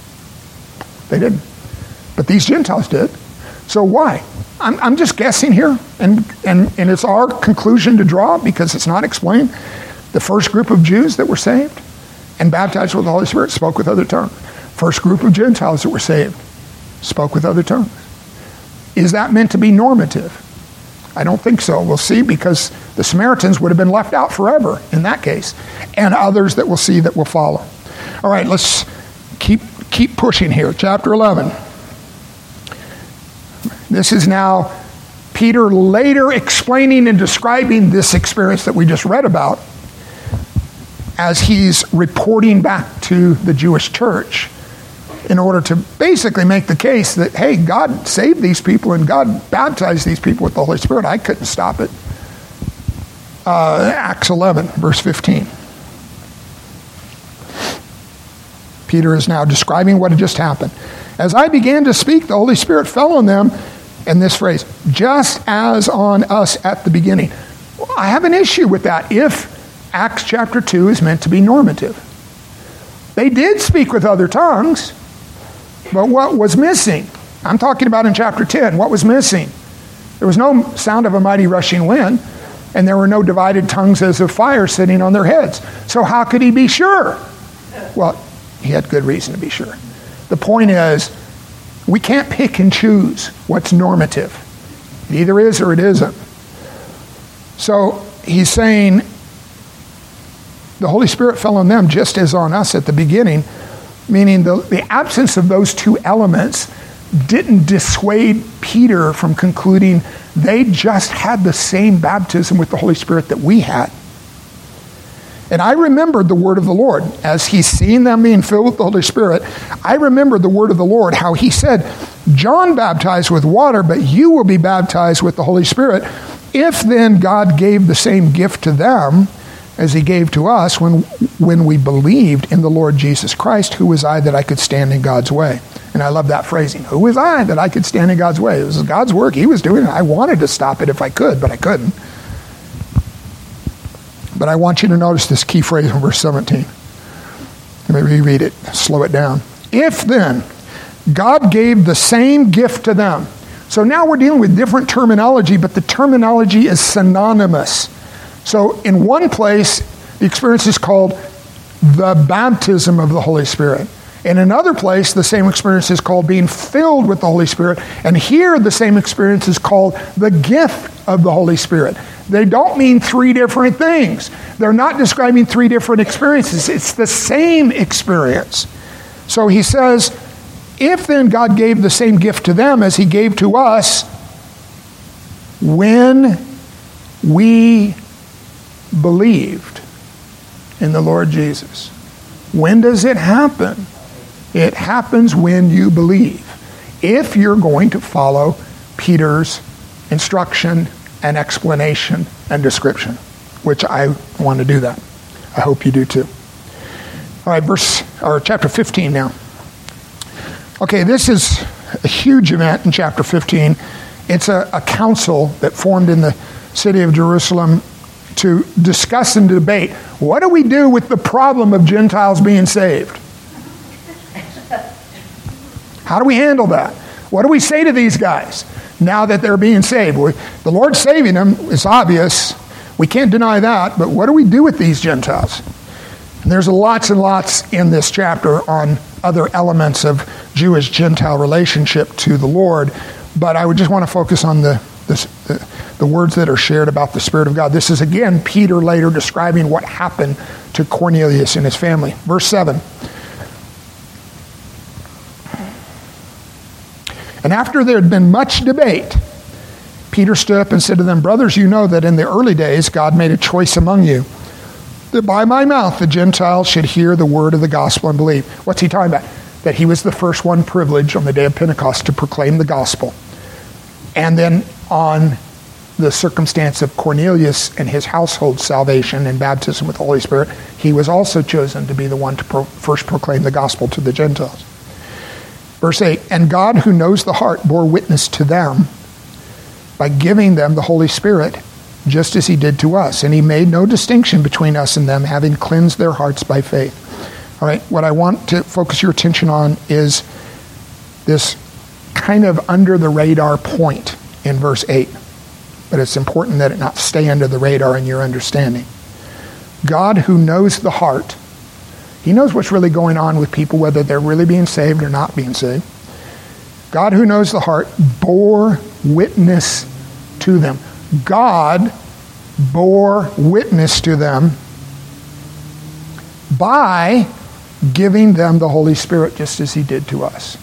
they didn't. But these Gentiles did. So why? I'm just guessing here, and it's our conclusion to draw because it's not explained. The first group of Jews that were saved and baptized with the Holy Spirit spoke with other tongues. First group of Gentiles that were saved spoke with other tongues. Is that meant to be normative? I don't think so. We'll see, because the Samaritans would have been left out forever in that case, and others that we'll see that will follow. All right, let's keep pushing here. Chapter 11. This is now Peter later explaining and describing this experience that we just read about as he's reporting back to the Jewish church in order to basically make the case that, hey, God saved these people and God baptized these people with the Holy Spirit. I couldn't stop it. Acts 11, verse 15. Peter is now describing what had just happened. As I began to speak, the Holy Spirit fell on them, and this phrase, just as on us at the beginning. I have an issue with that if Acts chapter 2 is meant to be normative. They did speak with other tongues, but what was missing? I'm talking about in chapter 10. What was missing? There was no sound of a mighty rushing wind. and there were no divided tongues as of fire sitting on their heads. So how could he be sure? Well, he had good reason to be sure. The point is, we can't pick and choose what's normative. It either is or it isn't. So he's saying the Holy Spirit fell on them just as on us at the beginning, meaning the absence of those two elements didn't dissuade Peter from concluding they just had the same baptism with the Holy Spirit that we had. And I remembered the word of the Lord. As he's seen them being filled with the Holy Spirit, I remembered the word of the Lord, how he said, John baptized with water, but you will be baptized with the Holy Spirit. If then God gave the same gift to them as he gave to us when we believed in the Lord Jesus Christ, who was I that I could stand in God's way? And I love that phrasing. Who was I that I could stand in God's way? It was God's work. He was doing it. I wanted to stop it if I could, but I couldn't. But I want you to notice this key phrase in verse 17. Let me reread it. Slow it down. If then God gave the same gift to them. So now we're dealing with different terminology, but the terminology is synonymous. So in one place, the experience is called the baptism of the Holy Spirit. In another place, the same experience is called being filled with the Holy Spirit. And here, the same experience is called the gift of the Holy Spirit. They don't mean three different things. They're not describing three different experiences. It's the same experience. So he says, if then God gave the same gift to them as he gave to us, when we believed in the Lord Jesus. When does it happen? It happens when you believe. If you're going to follow Peter's instruction and explanation and description, which I want to do that. I hope you do too. All right, chapter 15 now. Okay, this is a huge event in chapter 15. It's a council that formed in the city of Jerusalem to discuss and debate, what do we do with the problem of Gentiles being saved? How do we handle that? What do we say to these guys now that they're being saved? The Lord's saving them, it's obvious. We can't deny that, but what do we do with these Gentiles? And there's lots and lots in this chapter on other elements of Jewish-Gentile relationship to the Lord, but I would just want to focus on the words that are shared about the Spirit of God. This is, again, Peter later describing what happened to Cornelius and his family. Verse 7. And after there had been much debate, Peter stood up and said to them, brothers, you know that in the early days God made a choice among you, that by my mouth the Gentiles should hear the word of the gospel and believe. What's he talking about? That he was the first one privileged on the day of Pentecost to proclaim the gospel. And then on the circumstance of Cornelius and his household salvation and baptism with the Holy Spirit, he was also chosen to be the one to first proclaim the gospel to the Gentiles. Verse 8, and God who knows the heart bore witness to them by giving them the Holy Spirit, just as he did to us. And he made no distinction between us and them, having cleansed their hearts by faith. All right, what I want to focus your attention on is this kind of under the radar point in verse 8. But it's important that it not stay under the radar in your understanding. God who knows the heart, he knows what's really going on with people, whether they're really being saved or not being saved. God who knows the heart bore witness to them. God bore witness to them by giving them the Holy Spirit just as he did to us.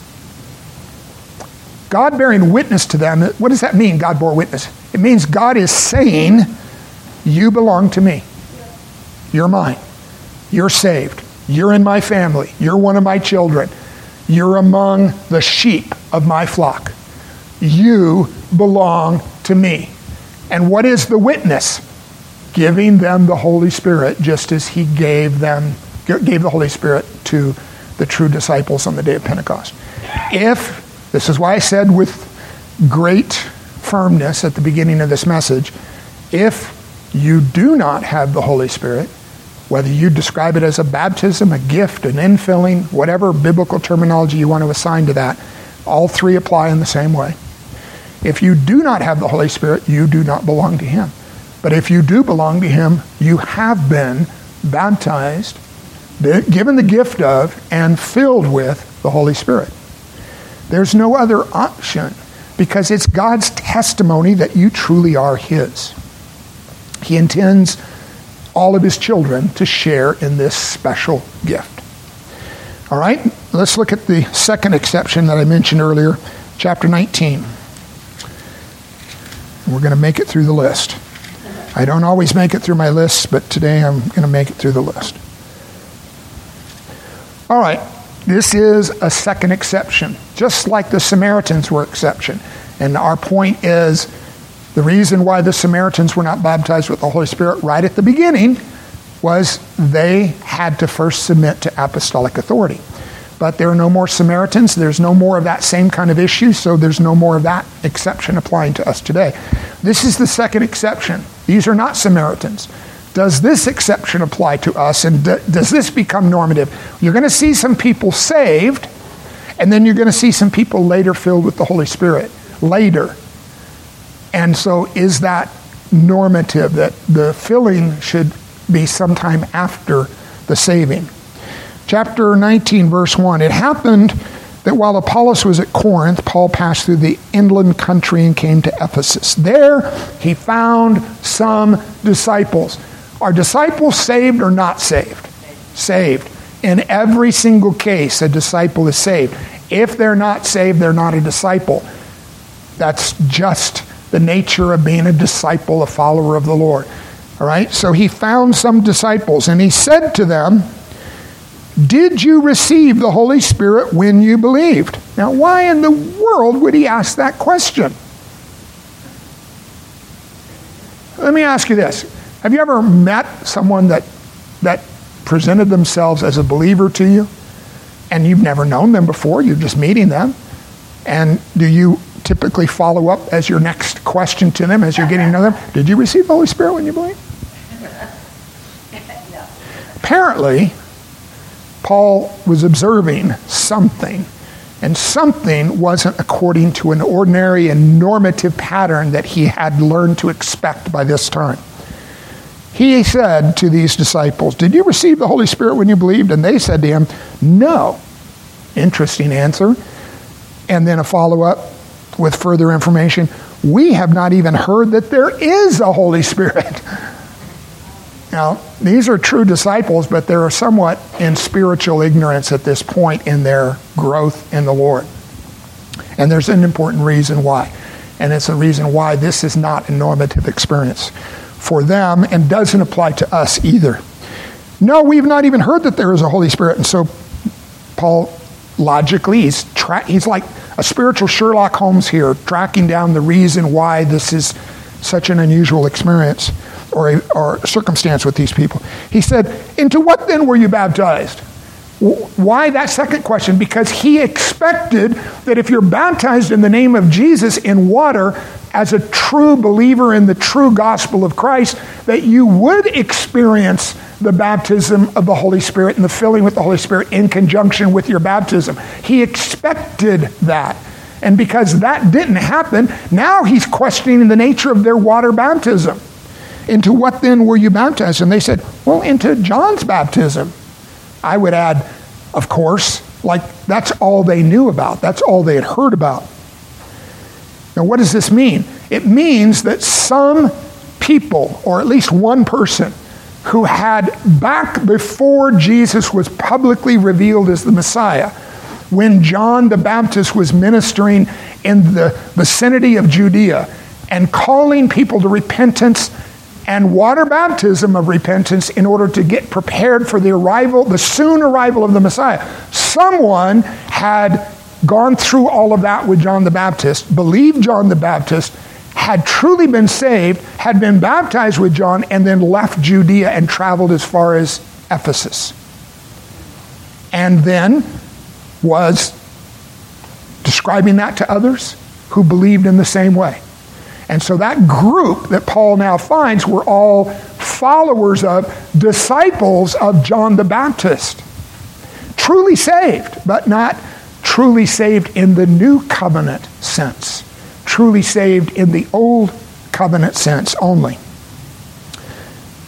God bearing witness to them, what does that mean, God bore witness? It means God is saying, you belong to me. You're mine. You're saved. You're in my family. You're one of my children. You're among the sheep of my flock. You belong to me. And what is the witness? Giving them the Holy Spirit just as he gave the Holy Spirit to the true disciples on the day of Pentecost. This is why I said with great firmness at the beginning of this message, if you do not have the Holy Spirit, whether you describe it as a baptism, a gift, an infilling, whatever biblical terminology you want to assign to that, all three apply in the same way. If you do not have the Holy Spirit, you do not belong to him. But if you do belong to him, you have been baptized, given the gift of, and filled with the Holy Spirit. There's no other option, because it's God's testimony that you truly are his. He intends all of his children to share in this special gift. All right, let's look at the second exception that I mentioned earlier, chapter 19. We're going to make it through the list. I don't always make it through my lists, but today I'm going to make it through the list. All right, this is a second exception, just like the Samaritans were exception. And our point is, the reason why the Samaritans were not baptized with the Holy Spirit right at the beginning was they had to first submit to apostolic authority. But there are no more Samaritans. There's no more of that same kind of issue, so there's no more of that exception applying to us today. This is the second exception. These are not Samaritans. Does this exception apply to us, and does this become normative? You're going to see some people saved, and then you're going to see some people later filled with the Holy Spirit. Later. And so is that normative, that the filling should be sometime after the saving? Chapter 19, verse 1. It happened that while Apollos was at Corinth, Paul passed through the inland country and came to Ephesus. There he found some disciples. Are disciples saved or not saved? Saved. In every single case, a disciple is saved. If they're not saved, they're not a disciple. That's just the nature of being a disciple, a follower of the Lord. All right? So he found some disciples, and he said to them, "Did you receive the Holy Spirit when you believed?" Now, why in the world would he ask that question? Let me ask you this. Have you ever met someone that presented themselves as a believer to you, and you've never known them before, you're just meeting them? And do you typically follow up as your next question to them as you're getting to know them? Did you receive the Holy Spirit when you believed? No. Apparently, Paul was observing something, and something wasn't according to an ordinary and normative pattern that he had learned to expect by this time. He said to these disciples, "Did you receive the Holy Spirit when you believed?" And they said to him, "No." Interesting answer. And then a follow-up with further information. "We have not even heard that there is a Holy Spirit." Now, these are true disciples, but they're somewhat in spiritual ignorance at this point in their growth in the Lord. And there's an important reason why. And it's a reason why this is not a normative experience for them and doesn't apply to us either. "No, we've not even heard that there is a Holy Spirit." And so Paul, logically, he's like a spiritual Sherlock Holmes here, tracking down the reason why this is such an unusual experience or circumstance with these people. He said, "Into what then were you baptized?" Why that second question? Because he expected that if you're baptized in the name of Jesus in water as a true believer in the true gospel of Christ, that you would experience the baptism of the Holy Spirit and the filling with the Holy Spirit in conjunction with your baptism. He expected that. And because that didn't happen, now he's questioning the nature of their water baptism. "Into what then were you baptized?" And they said, "Well, into John's baptism." I would add, of course, like that's all they knew about. That's all they had heard about. Now, what does this mean? It means that some people, or at least one person, who had back before Jesus was publicly revealed as the Messiah, when John the Baptist was ministering in the vicinity of Judea and calling people to repentance and water baptism of repentance in order to get prepared for the soon arrival of the Messiah. Someone had gone through all of that with John the Baptist, believed John the Baptist, had truly been saved, had been baptized with John, and then left Judea and traveled as far as Ephesus. And then was describing that to others who believed in the same way. And so that group that Paul now finds were all followers of, disciples of John the Baptist. Truly saved, but not truly saved in the new covenant sense. Truly saved in the old covenant sense only.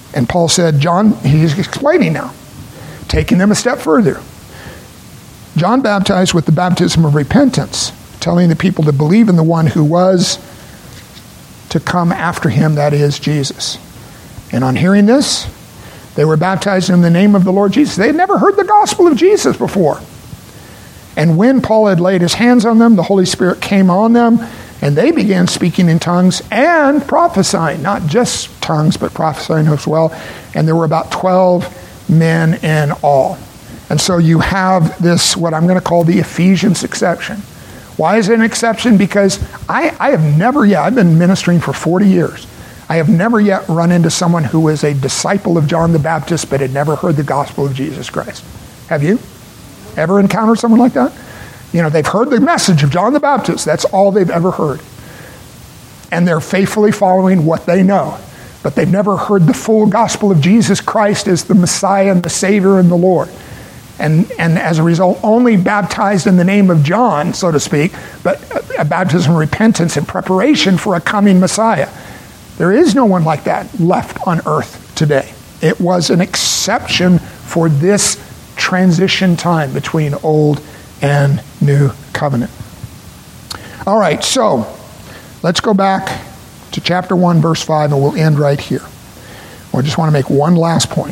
And Paul said, John, he's explaining now, taking them a step further. John baptized with the baptism of repentance, telling the people to believe in the one who was to come after him, that is, Jesus. And on hearing this, they were baptized in the name of the Lord Jesus. They had never heard the gospel of Jesus before. And when Paul had laid his hands on them, the Holy Spirit came on them, and they began speaking in tongues and prophesying. Not just tongues, but prophesying as well. And there were about 12 men in all. And so you have this, what I'm going to call the Ephesians exception. Why is it an exception? Because I have never yet, I've been ministering for 40 years. I have never yet run into someone who was a disciple of John the Baptist but had never heard the gospel of Jesus Christ. Have you? Ever encountered someone like that? You know, they've heard the message of John the Baptist. That's all they've ever heard. And they're faithfully following what they know. But they've never heard the full gospel of Jesus Christ as the Messiah and the Savior and the Lord. And as a result, only baptized in the name of John, so to speak, but a baptism of repentance in preparation for a coming Messiah. There is no one like that left on earth today. It was an exception for this transition time between Old and New Covenant. All right, so let's go back to chapter 1, verse 5, and we'll end right here. I just want to make one last point.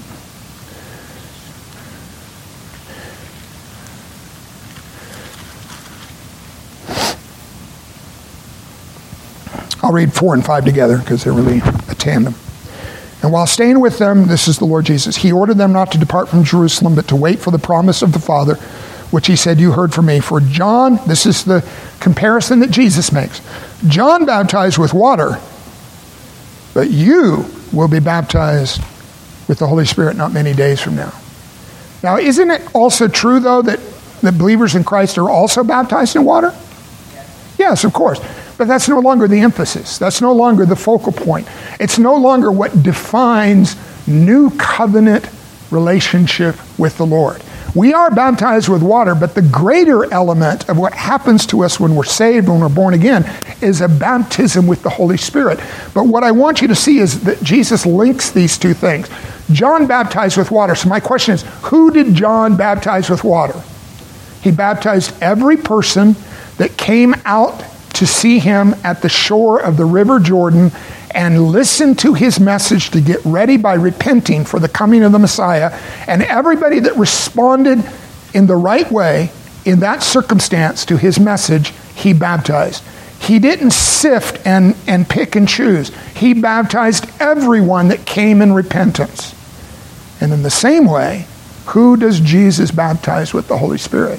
I'll read 4 and 5 together because they're really a tandem. And while staying with them, this is the Lord Jesus, he ordered them not to depart from Jerusalem, but to wait for the promise of the Father, which he said, you heard from me. For John, this is the comparison that Jesus makes. John baptized with water, but you will be baptized with the Holy Spirit not many days from now. Now, isn't it also true, though, that believers in Christ are also baptized in water? Yes, of course. But that's no longer the emphasis. That's no longer the focal point. It's no longer what defines new covenant relationship with the Lord. We are baptized with water, but the greater element of what happens to us when we're saved, when we're born again, is a baptism with the Holy Spirit. But what I want you to see is that Jesus links these two things. John baptized with water. So my question is, who did John baptize with water? He baptized every person that came out to see him at the shore of the River Jordan and listen to his message to get ready by repenting for the coming of the Messiah. And everybody that responded in the right way in that circumstance to his message, he baptized. He didn't sift and pick and choose. He baptized everyone that came in repentance. And in the same way, who does Jesus baptize with the Holy Spirit?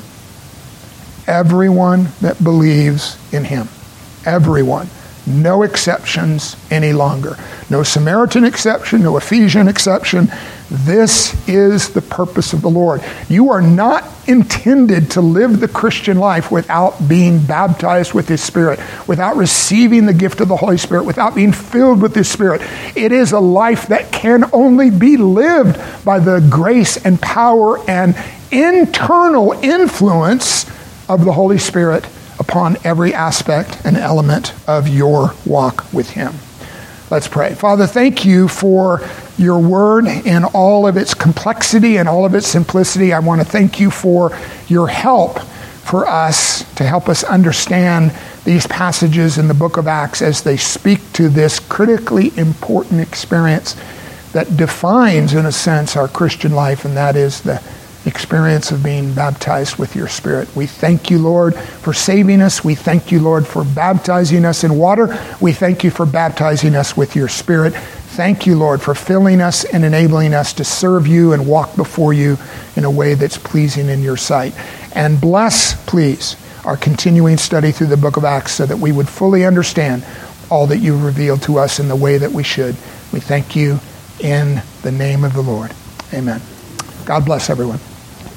Everyone that believes in him. Everyone. No exceptions any longer. No Samaritan exception, no Ephesian exception. This is the purpose of the Lord. You are not intended to live the Christian life without being baptized with his Spirit, without receiving the gift of the Holy Spirit, without being filled with his Spirit. It is a life that can only be lived by the grace and power and internal influence of the Holy Spirit upon every aspect and element of your walk with him. Let's pray. Father, thank you for your word in all of its complexity and all of its simplicity. I want to thank you for your help for us to help us understand these passages in the book of Acts as they speak to this critically important experience that defines, in a sense, our Christian life, and that is the experience of being baptized with your Spirit. We thank you, Lord, for saving us. We thank you, Lord, for baptizing us in water. We thank you for baptizing us with your Spirit. Thank you, Lord, for filling us and enabling us to serve you and walk before you in a way that's pleasing in your sight. And bless, please, our continuing study through the book of Acts so that we would fully understand all that you've revealed to us in the way that we should. We thank you in the name of the Lord. Amen. God bless everyone.